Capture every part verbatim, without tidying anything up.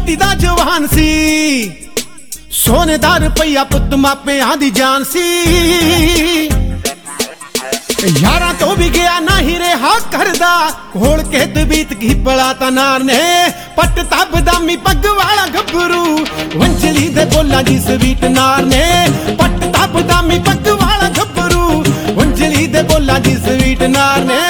ਪੱਟੀ ਦਾ ਜਵਾਨ ਸੀ, ਸੋਨੇ ਦਾ ਰੁਪਈਆ ਪੁੱਤ ਮਾਪਿਆਂ ਦੀ ਜਾਨ ਸੀ। यारा तो भी गया नहीं रेहा करदा, घोल के बीत गई पला तनार ने। पट तब दामी पग वाला गभरू, वंजली दे बोला जी स्वीट नार ने। पट तब दामी पग वाला गभरू, वंजली दे बोला जी स्वीट नार ने।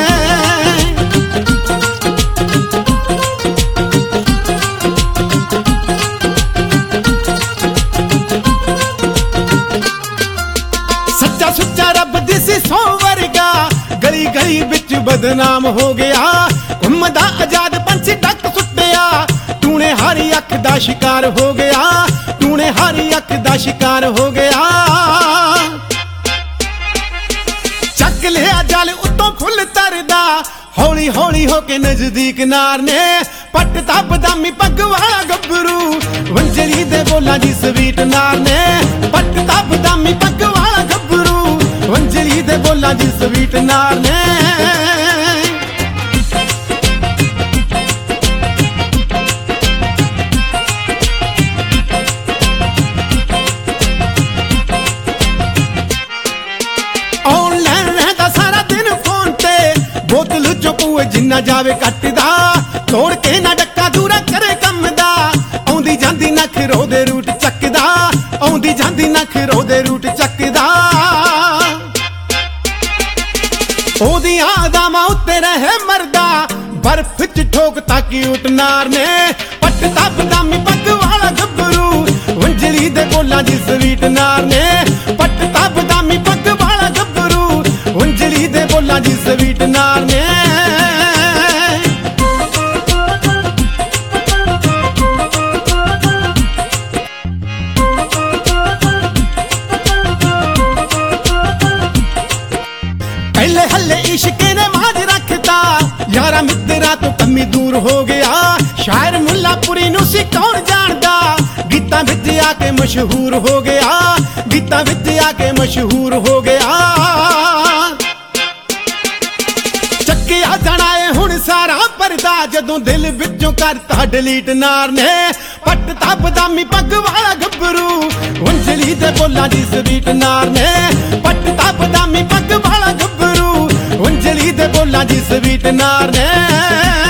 सच्चा सुच्चा रब दिसी सौ वर्गा, गली गली बिच बदनाम हो गया। घुमदा आजाद पंछी टक सुटिया, तूने हरी अख दा शिकार हो गया। तूने हरी अख दा शिकार हो गया। चक लिया जल उतों फुल तरदा, हौली हौली होके नजदीक नार ने। पट तब दामी पग वाला गभरू, वंजली दे बोला जी स्वीट नार ने। पट तब दामी पग वाला गभरू, वंजली दे बोला जी स्वीट नार ने। ऑनलाइन रहता सारा दिन फोन ते, बोतल चुकूए जिन्ना जावे कटदा। तोड़ के ना डक्का दूरा करे कम दा, आउंदी जांदी नख रोदे रूट चकदा। आउंदी जांदी नख रोदे रूट चकदा। ओदियां अदामां उत्ते रहे मरदा, बर्फ च ठोकता क्यूट नार ने। पट तब दामी पग वाला गभरू, वंजली दे बोला जी स्वीट नार ने। पट तब दामी पग वाला गभरू, वंजली दे बोला जी स्वीट नार ने। पहले हल्ले इश्के ने माज रखता, यारा मित्रा तो कमी दूर हो गया। शायर मुल्लापुरी नू सी कौन जानदा, गीतां विच आके मशहूर हो गया। गीतां विच आके मशहूर हो गया। चक्किया जाना है हुण सारा परदा, जदों दिल विचों करता डिलीट नार ने। पट तब दामी पग वाला गभरू, वंजली दे बोला जी स्वीट नार ने। पट तब दामी पग वाला गभरू, वंजली दे बोला जी स्वीट नार ने।